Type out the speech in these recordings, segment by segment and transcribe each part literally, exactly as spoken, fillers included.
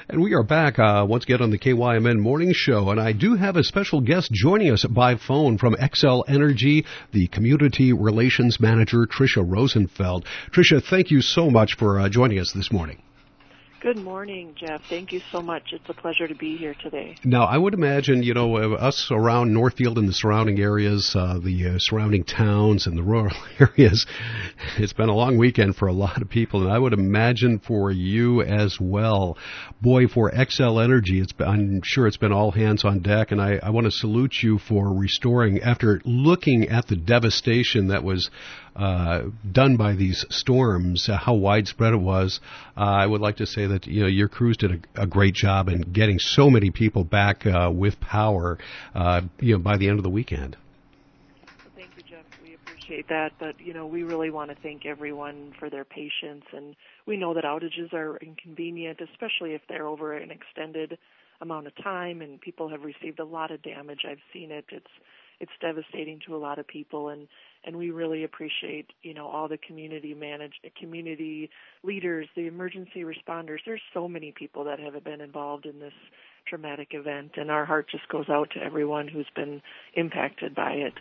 And we are back uh, once again on the K Y M N Morning Show, and I do have a special guest joining us by phone from Xcel Energy, the Community Relations Manager, Tricia Rosenfeld. Tricia, thank you so much for uh, joining us this morning. Good morning, Jeff. Thank you so much. It's a pleasure to be here today. Now, I would imagine, you know, uh, us around Northfield and the surrounding areas, uh, the uh, surrounding towns and the rural areas, it's been a long weekend for a lot of people, and I would imagine for you as well. Boy, for Xcel Energy, it's been, I'm sure it's been all hands on deck, and I, I want to salute you for restoring, after looking at the devastation that was Uh, done by these storms, uh, how widespread it was. Uh, I would like to say that, you know, your crews did a, a great job in getting so many people back uh, with power, uh, you know, by the end of the weekend. Well, thank you, Jeff. We appreciate that. But, you know, we really want to thank everyone for their patience. And we know that outages are inconvenient, especially if they're over an extended amount of time and people have received a lot of damage. I've seen it. It's It's devastating to a lot of people, and, and we really appreciate, you know, all the community managed, community leaders, the emergency responders. There's so many people that have been involved in this traumatic event, and our heart just goes out to everyone who's been impacted by it.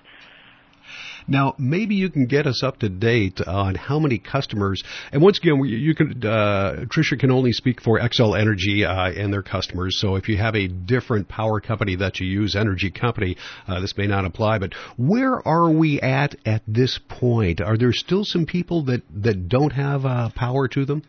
Now, maybe you can get us up to date on how many customers, and once again, you can, uh, Tricia can only speak for Xcel Energy uh, and their customers, so if you have a different power company that you use, energy company, uh, this may not apply, but where are we at at this point? Are there still some people that, that don't have uh, power to them?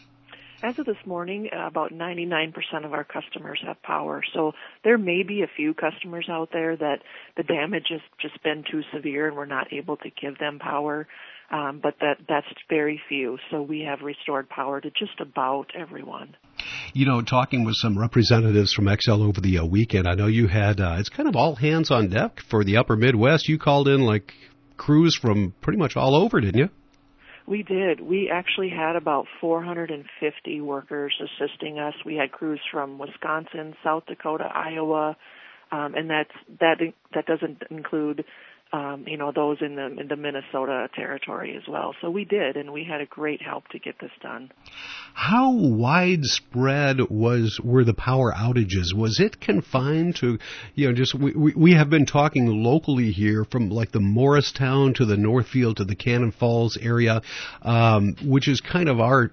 As of this morning, about ninety-nine percent of our customers have power. So there may be a few customers out there that the damage has just been too severe and we're not able to give them power, um, but that that's very few. So we have restored power to just about everyone. You know, talking with some representatives from Xcel over the uh, weekend, I know you had, uh, it's kind of all hands on deck for the upper Midwest. You called in like crews from pretty much all over, didn't you? We did. We actually had about four hundred fifty workers assisting us. We had crews from Wisconsin, South Dakota, Iowa, um, and that's, that that doesn't include, um, you know, those in the in the Minnesota territory as well. So we did, and we had a great help to get this done. How widespread was were the power outages? Was it confined to, you know, just we, we, we have been talking locally here from like the Morristown to the Northfield to the Cannon Falls area, um, which is kind of our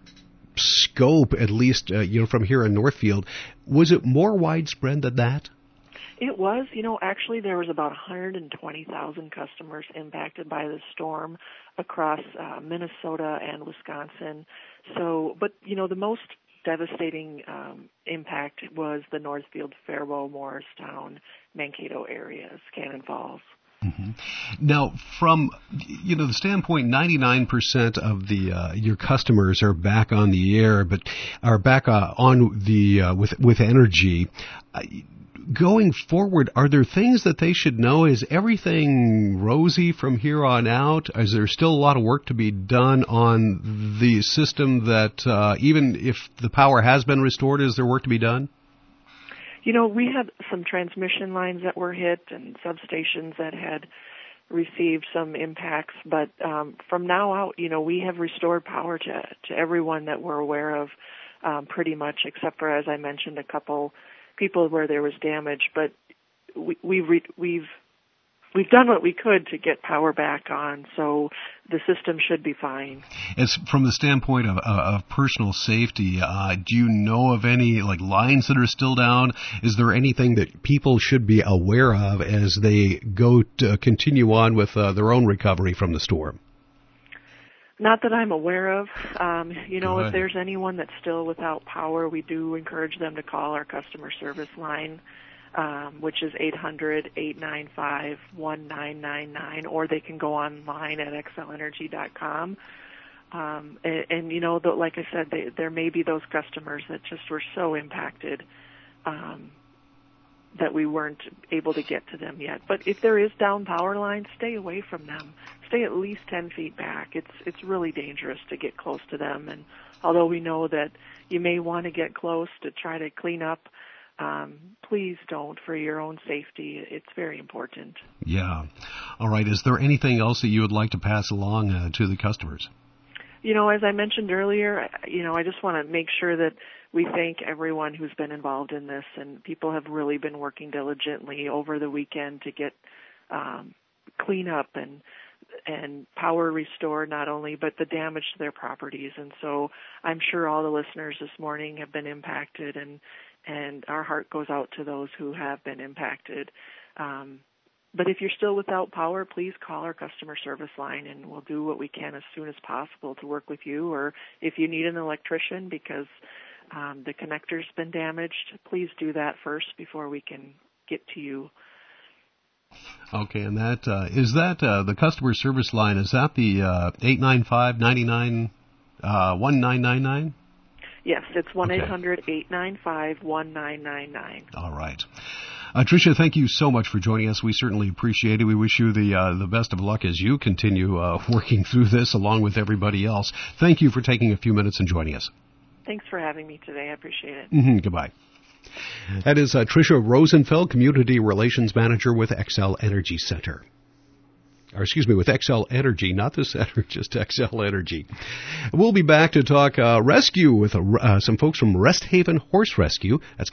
scope, at least, uh, you know, from here in Northfield. Was it more widespread than that? It was, you know, actually there was about one hundred twenty thousand customers impacted by the storm across uh, Minnesota and Wisconsin. So, but, you know, the most devastating um, impact was the Northfield, Faribault, Morristown, Mankato areas, Cannon Falls. Mm-hmm. Now, from, you know, the standpoint, ninety-nine percent of the uh, your customers are back on the air, but are back uh, on the uh, with with energy. Uh, Going forward, are there things that they should know? Is everything rosy from here on out? Is there still a lot of work to be done on the system that uh, even if the power has been restored, is there work to be done? You know, we had some transmission lines that were hit and substations that had received some impacts, but um, from now out, you know, we have restored power to, to everyone that we're aware of, um, pretty much, except for, as I mentioned, a couple people where there was damage, but we, we've re, we've we've done what we could to get power back on, so the system should be fine. As from the standpoint of, of personal safety, uh, do you know of any like lines that are still down? Is there anything that people should be aware of as they go to continue on with uh, their own recovery from the storm? Not that I'm aware of. Um, you know, Good. If there's anyone that's still without power, we do encourage them to call our customer service line, um, which is eight hundred, eight nine five, one nine nine nine, or they can go online at xcel energy dot com. Um, and, and, you know, the, like I said, they, there may be those customers that just were so impacted um, that we weren't able to get to them yet. But if there is down power lines, stay away from them. Stay at least ten feet back. It's it's really dangerous to get close to them. And although we know that you may want to get close to try to clean up, um, please don't for your own safety. It's very important. Yeah. All right. Is there anything else that you would like to pass along uh, to the customers? You know, as I mentioned earlier, you know, I just want to make sure that we thank everyone who's been involved in this, and people have really been working diligently over the weekend to get um, cleanup and and power restored, not only, but the damage to their properties. And so I'm sure all the listeners this morning have been impacted, and and our heart goes out to those who have been impacted. Um, but if you're still without power, please call our customer service line, and we'll do what we can as soon as possible to work with you. Or if you need an electrician because um, the connector's been damaged, please do that first before we can get to you. Okay, and that uh, is that uh, the customer service line? Is that the uh, eight nine five, nine nine, one nine nine nine? Yes, it's one eight hundred, eight nine five, one nine nine nine. All right. Uh, Tricia, thank you so much for joining us. We certainly appreciate it. We wish you the uh, the best of luck as you continue uh, working through this along with everybody else. Thank you for taking a few minutes and joining us. Thanks for having me today. I appreciate it. Mm-hmm. Goodbye. That is uh, Tricia Rosenfeld, Community Relations Manager with Xcel Energy Center. Or excuse me, with Xcel Energy, not the center, just Xcel Energy. We'll be back to talk uh, rescue with uh, some folks from Rest Haven Horse Rescue. That's